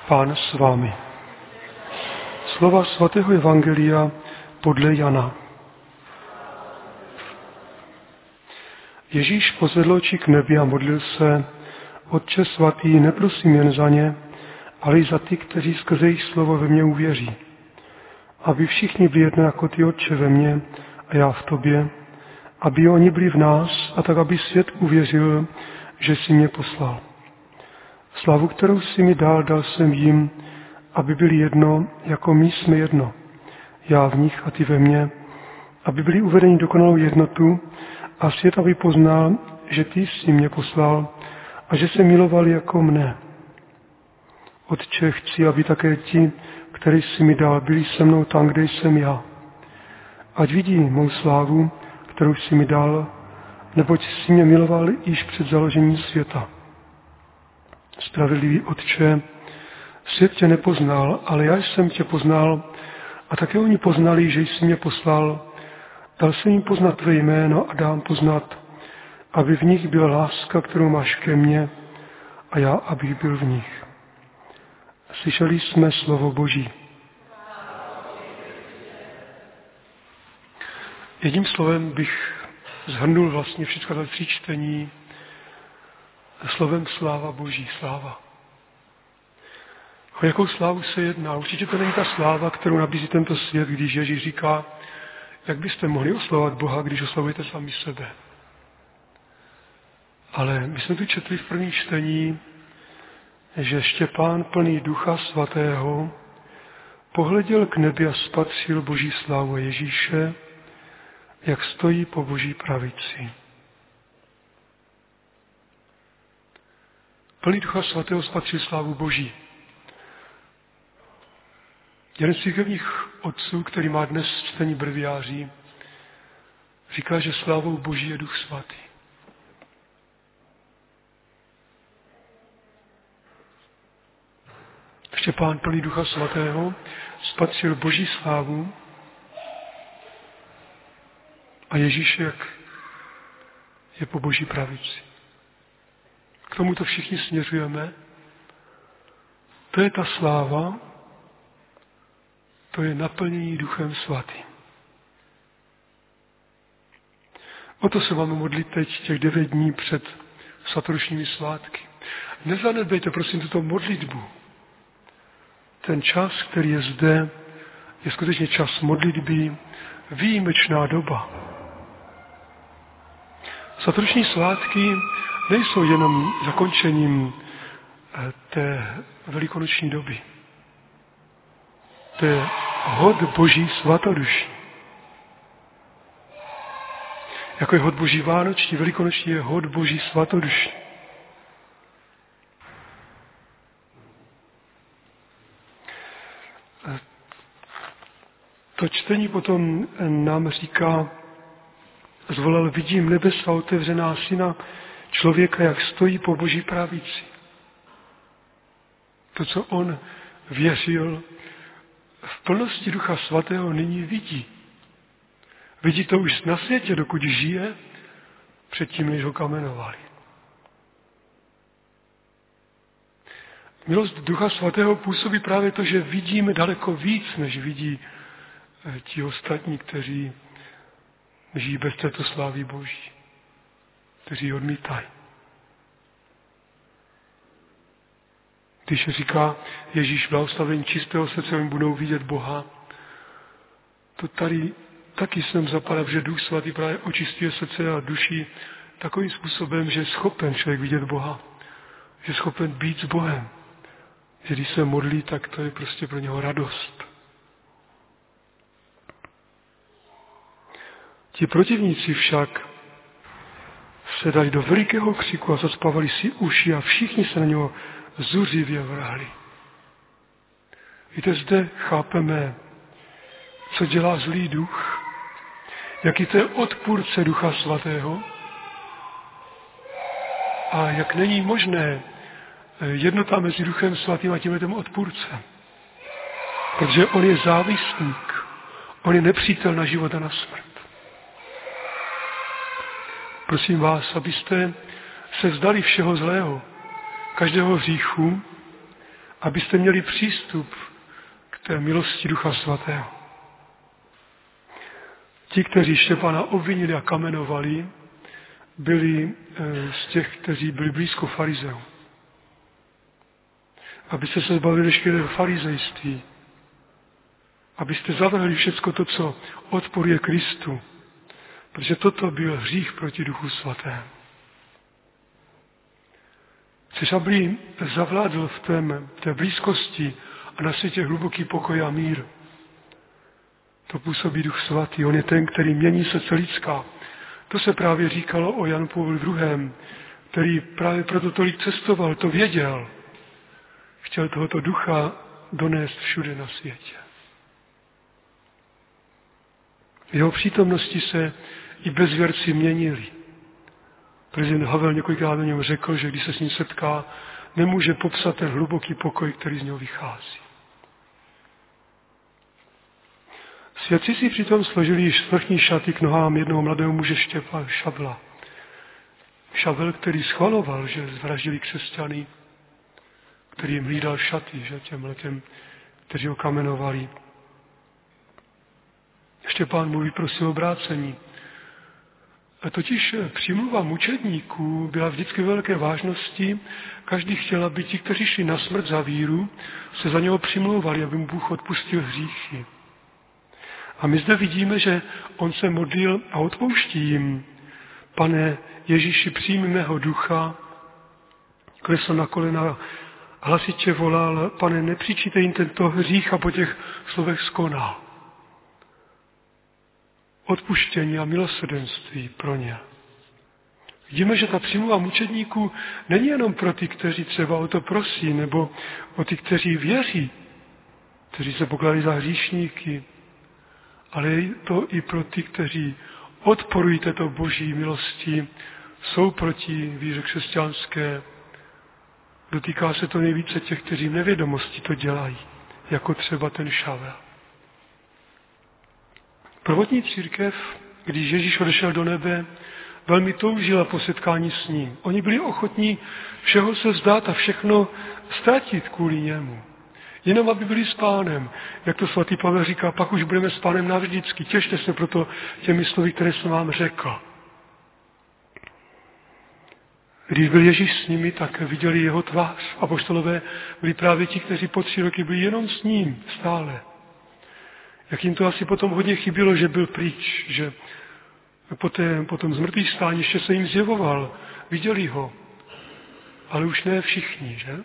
Pán s vámi. Slova svatého evangelia podle Jana. Ježíš pozvedl oči k nebi a modlil se: Otče svatý, neprosím jen za ně, ale i za ty, kteří skrze jejich slovo ve mně uvěří. Aby všichni byli jedno jako ty, Otče, ve mně a já v tobě, aby oni byli v nás a tak, aby svět uvěřil, že jsi mě poslal. Slavu, kterou jsi mi dal jsem jim, aby byli jedno, jako my jsme jedno. Já v nich a ty ve mně, aby byli uvedeni dokonalou jednotu a svět, aby poznal, že ty jsi mě poslal a že se milovali jako mne. Otče, chci, aby také ti, který jsi mi dal, byli se mnou tam, kde jsem já. Ať vidí mou slávu, kterou jsi mi dal, neboť jsi mě miloval již před založením světa. Spravedlivý Otče, svět tě nepoznal, ale já jsem tě poznal a také oni poznali, že jsi mě poslal. Dal jsem jim poznat tvé jméno a dám poznat, aby v nich byla láska, kterou máš ke mně, a já, abych byl v nich. Slyšeli jsme slovo Boží. Jedním slovem bych shrnul vlastně všechno ta 3 čtení slovem sláva Boží, sláva. O jakou slávu se jedná? Určitě to není ta sláva, kterou nabízí tento svět, když Ježíš říká, jak byste mohli oslavovat Boha, když oslavujete sami sebe. Ale my jsme tu četli v prvním čtení, že Štěpán plný Ducha Svatého pohleděl k nebi a spatřil Boží slávu Ježíše, jak stojí po Boží pravici. Plný Ducha Svatého spatřil slávu Boží. Jeden z církevních otců, který má dnes čtení breviáří, říká, že slávou Boží je Duch Svatý. Štěpán plný Ducha Svatého spatřil Boží slávu a Ježíš, jak je po Boží pravici. K tomuto všichni směřujeme. To je ta sláva, to je naplnění Duchem Svatým. O to se máme modlit teď těch 9 dní před svatodušními svátky. Nezanedbejte prosím tuto modlitbu. Ten čas, který je zde, je skutečně čas modlitby, výjimečná doba. Svatodušní svátky nejsou jenom zakončením té velikonoční doby. To je hod Boží svatoduší. Jako je hod Boží vánoční, velikonoční je hod Boží svatoduší. To čtení potom nám říká, zvolal vidím nebesa otevřená, syna člověka, jak stojí po Boží pravici. To, co on věřil, v plnosti Ducha Svatého nyní vidí. Vidí to už na světě, dokud žije, předtím, než ho kamenovali. Milost Ducha Svatého působí právě to, že vidíme daleko víc, než vidí ti ostatní, kteří žijí bez této slávy Boží, kteří odmítají. Když říká Ježíš blahoslaven čistého srdce, oni budou vidět Boha, to tady taky sem zapadá, že Duch Svatý právě očistuje srdce a duši takovým způsobem, že je schopen člověk vidět Boha, že je schopen být s Bohem. Že když se modlí, tak to je prostě pro něho radost. Ti protivníci však se dali do velikého křiku a zacpávali si uši a všichni se na něho zuřivě vrhli. Víte, zde chápeme, co dělá zlý duch, jaký to je odpůrce Ducha Svatého a jak není možné jednota mezi Duchem Svatým a tímhletem odpůrcem. Protože on je závislník, on je nepřítel na život a na smrt. Prosím vás, abyste se vzdali všeho zlého, každého hříchu abyste měli přístup k té milosti Ducha Svatého. Ti, kteří Štěpána obvinili a kamenovali, byli z těch, kteří byli blízko farizeů. Abyste se zbavili veškerého farizejství, abyste zavrhli všecko to, co odporuje Kristu, protože toto byl hřích proti Duchu Svatému. Chceš, aby zavládl v té blízkosti a na světě hluboký pokoj a mír. To působí Duch Svatý. On je ten, který mění srdce lidská. To se právě říkalo o Janu Pavlu II., který právě proto tolik cestoval, to věděl. Chtěl tohoto ducha donést všude na světě. V jeho přítomnosti se i bezvěrci měnili. Prezident Havel několikrát o něm řekl, že když se s ním setká, nemůže popsat ten hluboký pokoj, který z něho vychází. Svědci si přitom složili již svrchní šaty k nohám jednoho mladého muže Šavla. Šavel, který schvaloval, že zvraždili křesťany, který jim hlídal šaty, že těm, kteří ho kamenovali. Štěpán mu vyprosil obrácení. A totiž přímluva mučedníků byla vždycky velké vážnosti. Každý chtěl, aby ti, kteří šli na smrt za víru, se za něho přimlouvali, aby mu Bůh odpustil hříchy. A my zde vidíme, že on se modlil a odpouští jim. Pane Ježíši, přijmi mého ducha, klesl na kolena, hlasitě volal, Pane, nepřičíte jim tento hřích, a po těch slovech skonal. Odpuštění a milosrdenství pro ně. Vidíme, že ta přímluva mučedníků není jenom pro ty, kteří třeba o to prosí, nebo o ty, kteří věří, kteří se pokládají za hříšníky, ale je to i pro ty, kteří odporují této boží milosti, jsou proti víře křesťanské. Dotýká se to nejvíce těch, kteří v nevědomosti to dělají, jako třeba ten Šavel. Prvotní církev, když Ježíš odešel do nebe, velmi toužila po setkání s ním. Oni byli ochotní všeho se vzdát a všechno ztratit kvůli němu. Jenom aby byli s Pánem. Jak to svatý Pavel říká, pak už budeme s Pánem navždycky. Těšte se proto těmi slovy, které jsem vám řekl. Když byl Ježíš s nimi, tak viděli jeho tvář. Apoštolové byli právě ti, kteří po 3 roky byli jenom s ním stále. Jak jim to asi potom hodně chybělo, že byl pryč, že potom zmrtvých stání ještě se jim zjevoval, viděli ho, ale už ne všichni, že?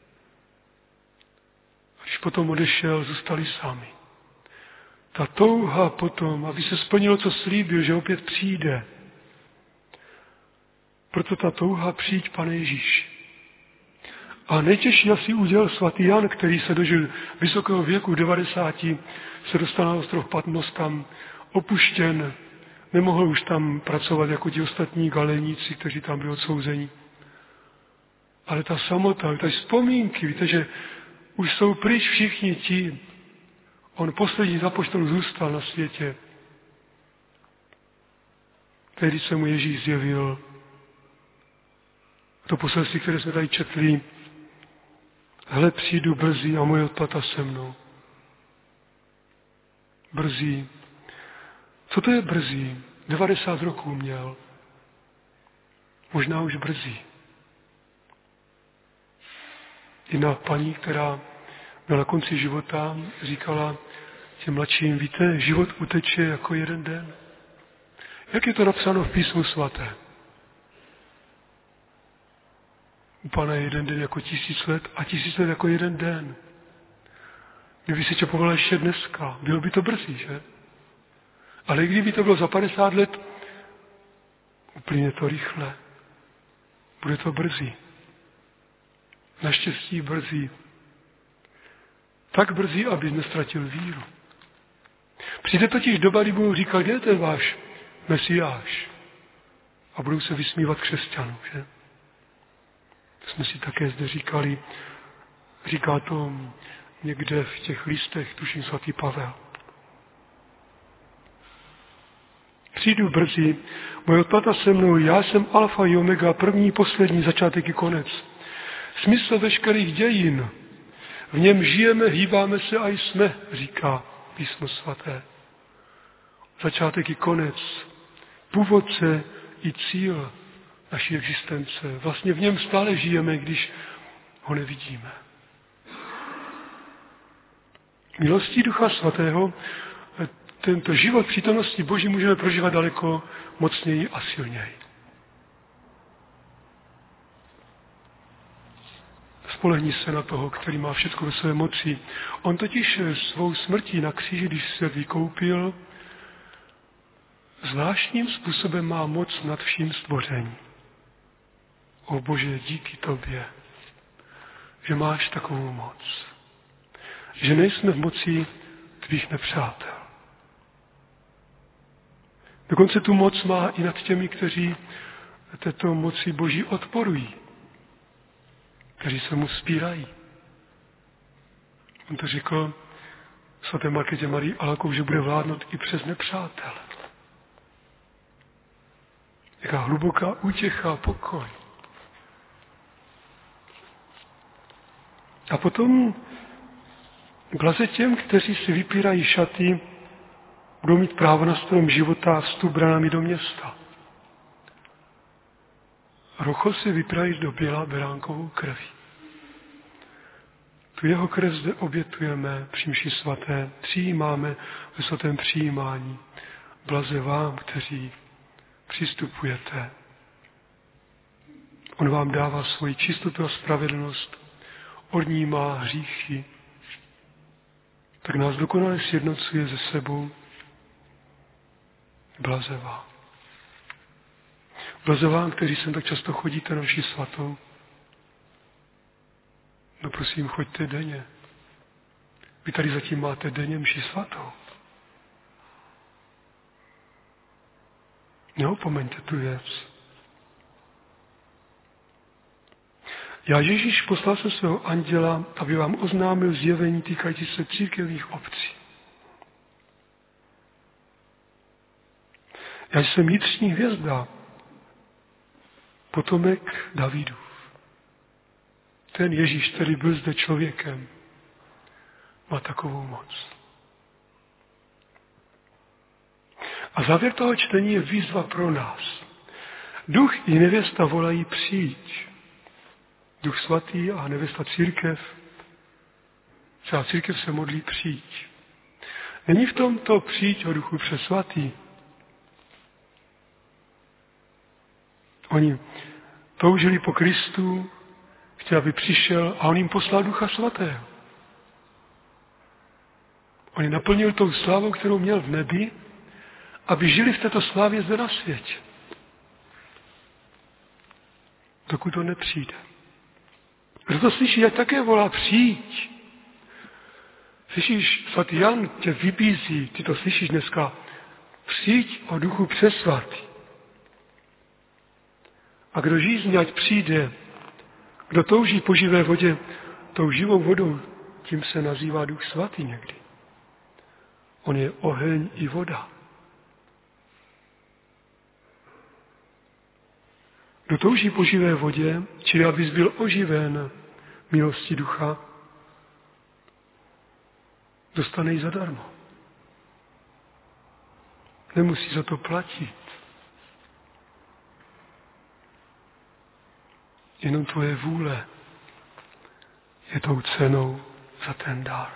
A když potom odešel, zůstali sami. Ta touha potom, aby se splnilo, co slíbil, že opět přijde. Proto ta touha přijď, Pane Ježíši. A nejtěžší asi udělal svatý Jan, který se dožil vysokého věku, 90, se dostal na ostrov Patmos, tam opuštěn, nemohl už tam pracovat jako ti ostatní galeníci, kteří tam byli odsouzeni. Ale ta samota, ta vzpomínky, víte, že už jsou pryč všichni ti. On poslední z apoštolů zůstal na světě. Tehdy se mu Ježíš zjevil. To poselství, které jsme tady četli, hle, přijdu brzy a moje odplata se mnou. Brzy. Co to je brzy? 90 roků měl. Možná už brzy. Jiná paní, která byla na konci života, říkala těm mladším, víte, život uteče jako jeden den. Jak je to napsáno v Písmu svatém? U Pána je jeden den jako 1000 let a 1000 let jako jeden den. Kdyby se tě povolal ještě dneska, bylo by to brzy, že? Ale kdyby to bylo za 50 let, uplyne to rychle. Bude to brzy. Naštěstí brzy. Tak brzy, aby nestratil víru. Přijde totiž doba, kdy budou říkat, kde je ten váš Mesiáš? A budou se vysmívat křesťanům, že? To jsme si také zde říkali. Říká to někde v těch listech, tuším svatý Pavel. Přijdu brzy, moje odplata se mnou, já jsem alfa i omega, první, poslední, začátek i konec. Smysl veškerých dějin. V něm žijeme, hýbáme se a jsme, říká Písmo svaté. Začátek i konec, původce i cíl naší existence. Vlastně v něm stále žijeme, když ho nevidíme. Milostí Ducha Svatého tento život přítomnosti Boží můžeme prožívat daleko mocněji a silněji. Spolehni se na toho, který má všechno ve své moci. On totiž svou smrtí na kříži, když se vykoupil, zvláštním způsobem má moc nad vším stvořením. O Bože, díky tobě, že máš takovou moc. Že nejsme v moci tvých nepřátel. Dokonce tu moc má i nad těmi, kteří této moci Boží odporují, kteří se mu spírají. On to řekl svaté Markétě Marii Alakou, že bude vládnout i přes nepřátel. Jaká hluboká útěcha a pokoj. A potom blaze těm, kteří si vypírají šaty, budou mít právo na strom života a vstup branami do města. Rocho si vypírají do běla beránkovou krví. Tu jeho krev zde obětujeme při mši svaté, přijímáme ve svatém přijímání. Blaze vám, kteří přistupujete. On vám dává svoji čistotu a spravedlnost, odnímá hříchy, tak nás dokonale sjednocuje se sebou. Blaze vám. Blaze vám, kteří sem tak často chodíte na mši svatou. No prosím, choďte denně. Vy tady zatím máte denně mši svatou. Neopomeňte tu věc. Já Ježíš poslal jsem svého anděla, aby vám oznámil zjevení týkající se církevních obcí. Já jsem vnitřní hvězda, potomek Davidův. Ten Ježíš, který byl zde člověkem, má takovou moc. A závěr toho čtení je výzva pro nás. Duch i nevěsta volají přijď. Duch svatý a nevěsta církev. Celá církev se modlí přijď. Není v tomto přijď o Duchu přesvatý. Oni toužili po Kristu, chtěli, aby přišel a on jim poslal Ducha svatého. On je naplnil tou slávou, kterou měl v nebi, aby žili v této slávě zde na světě. Dokud to nepřijde. Kdo to slyší, ať také volá přijď. Slyšíš, svatý Jan tě vybízí, ty to slyšíš dneska, přijď o Duchu přesvatý. A kdo žízní, ať přijde. Kdo touží po živé vodě, tou živou vodou, tím se nazývá Duch svatý někdy. On je oheň i voda. Kdo touží po živé vodě, čili abys byl oživen milostí Ducha, dostane ji zadarmo. Nemusí za to platit. Jenom tvoje vůle je tou cenou za ten dar.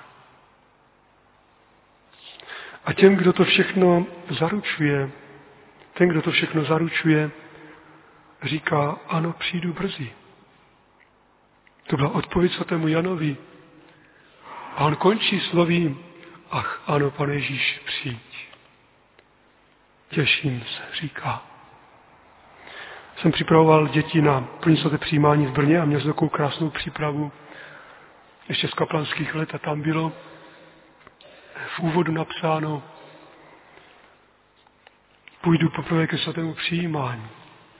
A těm, kdo to všechno zaručuje, říká, ano, přijdu brzy. To byla odpověď svatému Janovi. A on končí slovím, ach, ano, Pane Ježíš, přijď. Těším se, říká. Jsem připravoval děti na první svaté přijímání v Brně a měl jsem takovou krásnou přípravu ještě z kaplanských let a tam bylo v úvodu napsáno, půjdu poprvé ke svatému přijímání.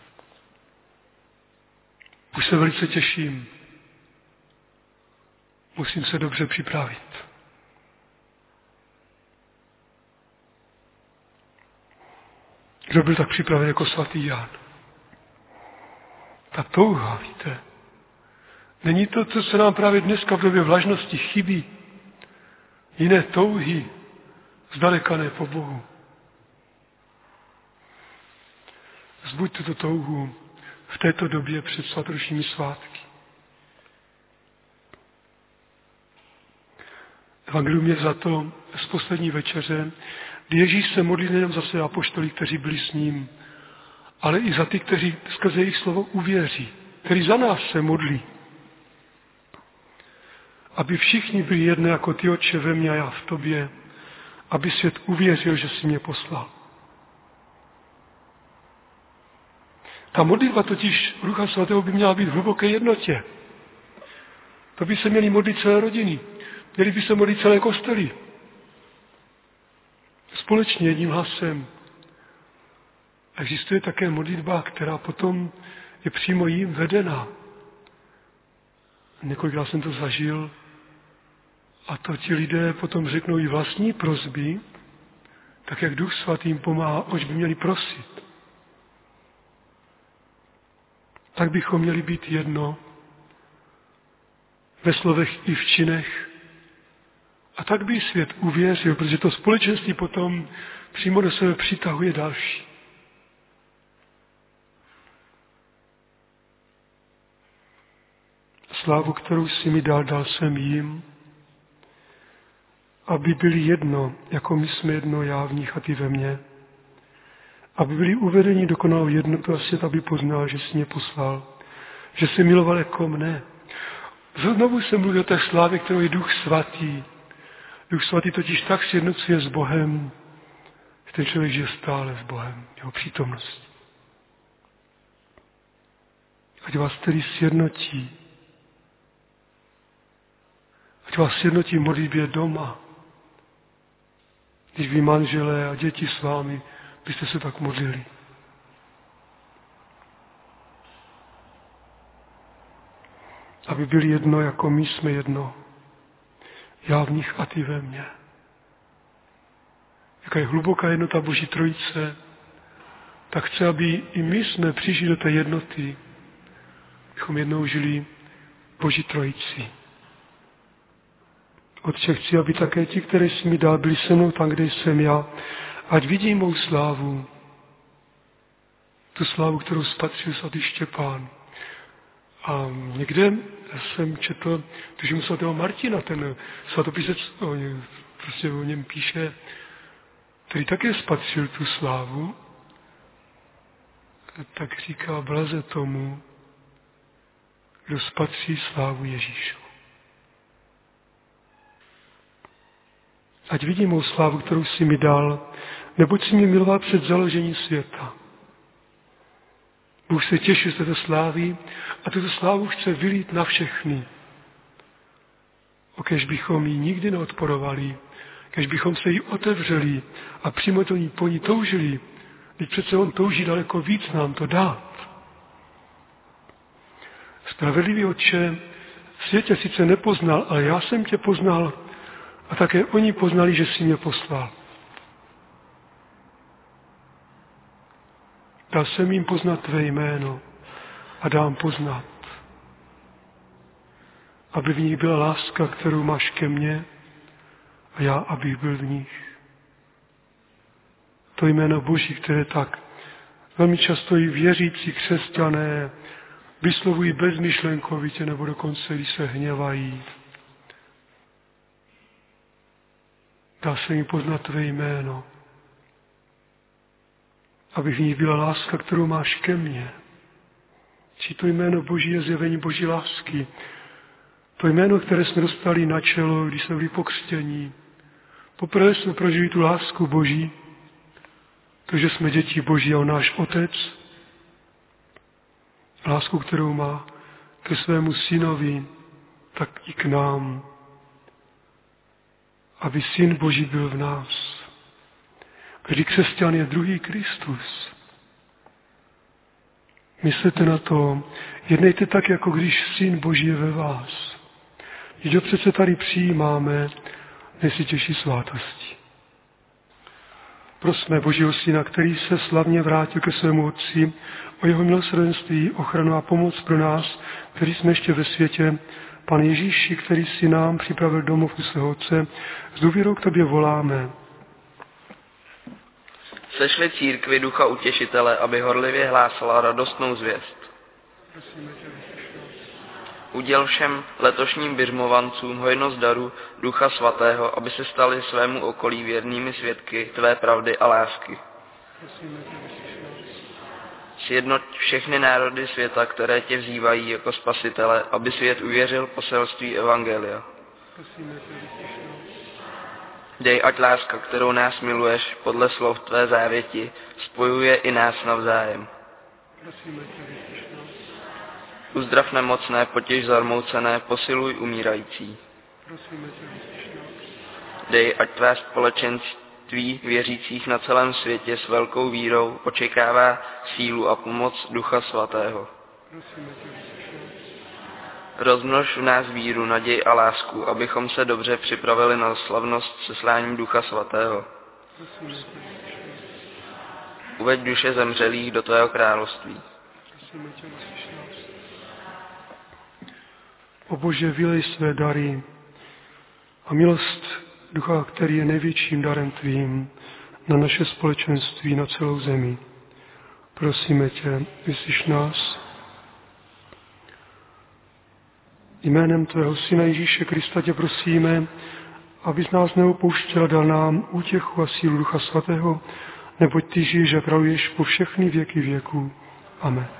Už se velice těším. Musím se dobře připravit. Kdo byl tak připraven jako svatý Jan? Ta touha, víte, Není to, co se nám právě dneska v době vlažnosti chybí. Jiné touhy, zdaleka ne po Bohu. Vzbuď tuto touhu v této době před svatodušními svátky. Evangelium je za to z poslední večeře, kdy Ježíš se modlí nejen za své apoštoly, kteří byli s ním, ale i za ty, kteří skrze jejich slovo uvěří, kteří za nás se modlí. Aby všichni byli jedno jako ty, Otče, ve mně a já v tobě, aby svět uvěřil, že jsi mě poslal. Ta modlitba totiž Ducha Svatého by měla být v hluboké jednotě. To by se měly modlit celé rodiny. Měly by se modlit celé kostely. Společně jedním hlasem. Existuje také modlitba, která potom je přímo jim vedená. Několikrát jsem to zažil a to ti lidé potom řeknou i vlastní prosby, tak jak Duch Svatý jim pomáhá, oč by měli prosit. Tak bychom měli být jedno ve slovech i v činech. A tak by svět uvěřil, protože to společenství potom přímo do sebe přitahuje další. Slávu, kterou jsi mi dal jsem jim, aby byli jedno, jako my jsme jedno, já v nich a ty ve mně. Aby byli uvedeni dokonalou jednotu a svět, aby poznal, že jsi mě poslal, že jsi miloval jako mne. Znovu jsem mluvil o té slávě, kterou je Duch Svatý. Duch Svatý totiž tak sjednocuje s Bohem, že ten člověk žije stále s Bohem, jeho přítomnost. Ať vás tedy sjednotí. Ať vás sjednotí v modlitbě doma. Když vy manželé a děti s vámi byste se tak modlili. Aby byli jedno, jako my jsme jedno. Já v nich a ty ve mně. Jaká je hluboká jednota Boží Trojice, tak chce, aby i my jsme přišli do té jednoty, bychom jednou žili Boží Trojici. Otče, chci, aby také ti, které jsi mi dal, byli se mnou tam, kde jsem já, ať vidí mou slávu, tu slávu, kterou spatřil svatý Štěpán. A někde jsem četl, tužím svatého Martina, ten svatopisec prostě o něm píše, který také spatřil tu slávu, tak říká, blaze tomu, kdo spatří slávu Ježíšu. Ať vidím mou slávu, kterou jsi mi dal, neboť jsi mě miloval před založením světa. Bůh se těší z této slávy a tuto slávu chce vylít na všechny. Kež bychom ji nikdy neodporovali, kež bychom se jí otevřeli a přímo po ní toužili, když přece on touží daleko víc nám to dát. Spravedlivý Otče, svět tě sice nepoznal, ale já jsem tě poznal a také oni poznali, že jsi mě poslal. Dal jsem jim poznat tvé jméno a dám poznat, aby v nich byla láska, kterou máš ke mně a já, abych byl v nich. To jméno Boží, které tak velmi často i věřící křesťané vyslovují bezmyšlenkovitě nebo dokonce, když se hněvají. Dal jsem jim poznat tvé jméno, aby v nich byla láska, kterou máš ke mně. Či to jméno Boží je zjevení Boží lásky. To jméno, které jsme dostali na čelo, když jsme byli pokřtění. Poprvé jsme prožili tu lásku Boží, to, že jsme děti Boží a on náš Otec. Lásku, kterou má ke svému synovi, tak i k nám. Aby Syn Boží byl v nás. Každý křesťan je druhý Kristus. Myslete na to, jednejte tak, jako když Syn Boží je ve vás. Když ho přece tady přijímáme, než si těší svátosti. Prosme Božího Syna, který se slavně vrátil ke svému Otci, o jeho milosrdenství, ochranu a pomoc pro nás, kteří jsme ještě ve světě. Pane Ježíši, který si nám připravil domov u svého Otce, s důvěrou k tobě voláme. Sešli církvi Ducha Utěšitele, aby horlivě hlásala radostnou zvěst. Uděl všem letošním biřmovancům hojnost daru Ducha Svatého, aby se stali svému okolí věrnými svědky tvé pravdy a lásky. Sjednoť všechny národy světa, které tě vzývají jako spasitele, aby svět uvěřil poselství evangelia. Dej, ať láska, kterou nás miluješ podle slov tvé závěti, spojuje i nás navzájem. Uzdrav nemocné, potěš zarmoucené, posiluj umírající. Dej, ať tvá společenství věřících na celém světě s velkou vírou očekává sílu a pomoc Ducha Svatého. Rozmnož v nás víru, naději a lásku, abychom se dobře připravili na slavnost sesláním Ducha Svatého. Uveď duše zemřelých do tvého království. O Bože, vylej své dary a milost Ducha, který je největším darem tvým, na naše společenství, na celou zemi. Prosíme tě, vyslyš nás. Jménem tvého Syna Ježíše Krista tě prosíme, abys nás neopouštěl, dal nám útěchu a sílu Ducha Svatého, neboť ty žiješ a králuješ po všechny věky věků. Amen.